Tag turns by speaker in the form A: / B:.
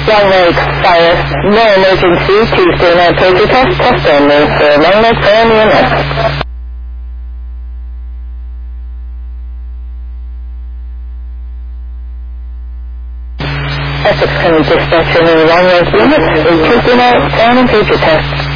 A: Long Lake Fire, no emergency, Tuesday night pager test only for Long Lake Fire and EMS. Essex County Dispatcher, Long Lake Unit, a Tuesday night phone and pager test.